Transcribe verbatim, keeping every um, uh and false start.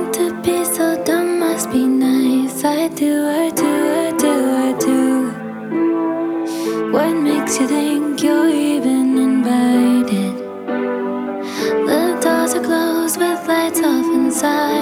to be so dumb, must be nice. I do, I do, I do, I do. What makes you think you're even invited? The doors are closed with lights off inside.